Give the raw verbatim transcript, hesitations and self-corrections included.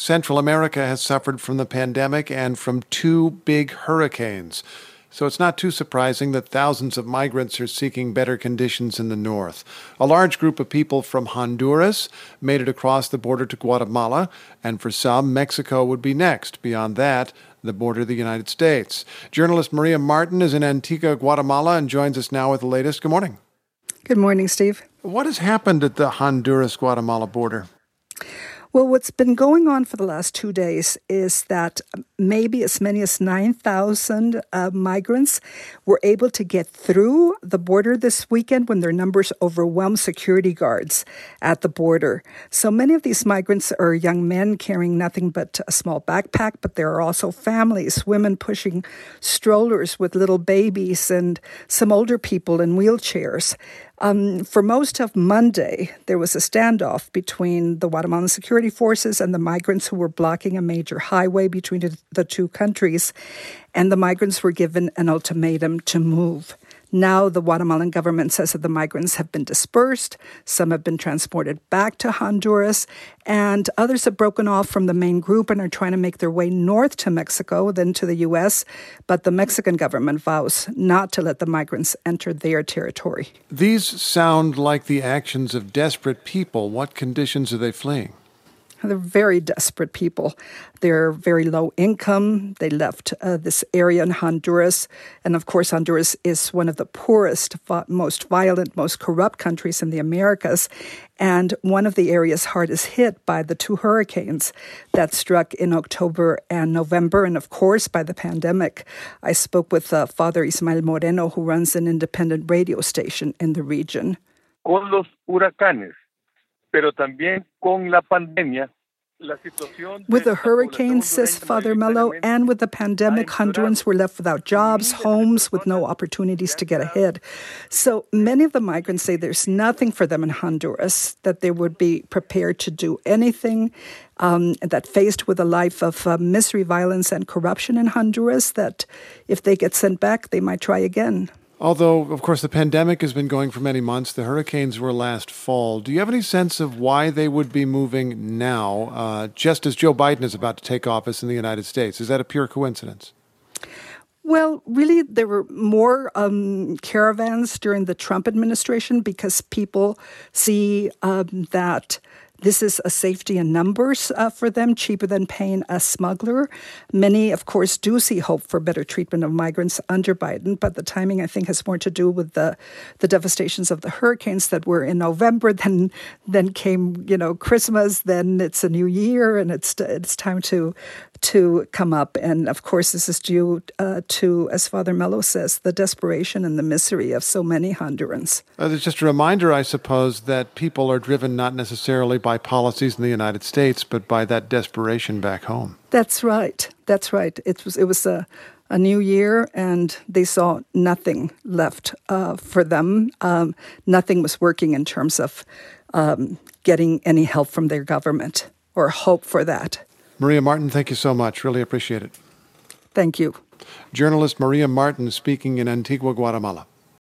Central America has suffered from the pandemic and from two big hurricanes. So it's not too surprising that thousands of migrants are seeking better conditions in the north. A large group of people from Honduras made it across the border to Guatemala, and for some, Mexico would be next. Beyond that, the border of the United States. Journalist Maria Martin is in Antigua, Guatemala, and joins us now with the latest. Good morning. Good morning, Steve. What has happened at the Honduras-Guatemala border? Well, what's been going on for the last two days is that maybe as many as nine thousand uh, migrants were able to get through the border this weekend when their numbers overwhelmed security guards at the border. So many of these migrants are young men carrying nothing but a small backpack, but there are also families, women pushing strollers with little babies and some older people in wheelchairs. Um, for most of Monday, there was a standoff between the Guatemalan security forces and the migrants who were blocking a major highway between the two countries, and the migrants were given an ultimatum to move. Now the Guatemalan government says that the migrants have been dispersed, some have been transported back to Honduras, and others have broken off from the main group and are trying to make their way north to Mexico, then to the U S, but the Mexican government vows not to let the migrants enter their territory. These sound like the actions of desperate people. What conditions are they fleeing? They're very desperate people. They're very low income. They left uh, this area in Honduras. And of course, Honduras is one of the poorest, most violent, most corrupt countries in the Americas. And one of the areas hardest hit by the two hurricanes that struck in October and November. And of course, by the pandemic. I spoke with uh, Father Ismael Moreno, who runs an independent radio station in the region. Con los huracanes. Pero también con la pandemia, with the hurricanes, says Father Melo, and with the pandemic, Hondurans were left without jobs, homes, with no opportunities to get ahead. So many of the migrants say there's nothing for them in Honduras, that they would be prepared to do anything, um, that faced with a life of uh, misery, violence, and corruption in Honduras, that if they get sent back, they might try again. Although, of course, the pandemic has been going for many months. The hurricanes were last fall. Do you have any sense of why they would be moving now, uh, just as Joe Biden is about to take office in the United States? Is that a pure coincidence? Well, really, there were more um, caravans during the Trump administration because people see um, that this is a safety in numbers uh, for them, cheaper than paying a smuggler. Many, of course, do see hope for better treatment of migrants under Biden, but the timing, I think, has more to do with the the devastations of the hurricanes that were in November. Then, then came, you know, Christmas. Then it's a new year, and it's it's time to to come up. And of course, this is due uh, to, as Father Melo says, the desperation and the misery of so many Hondurans. Uh, there's just a reminder, I suppose, that people are driven not necessarily by policies in the United States, but by that desperation back home. That's right. That's right. It was it was a, a new year, and they saw nothing left uh, for them. Um, nothing was working in terms of um, getting any help from their government or hope for that. Maria Martin, thank you so much. Really appreciate it. Thank you. Journalist Maria Martin speaking in Antigua, Guatemala.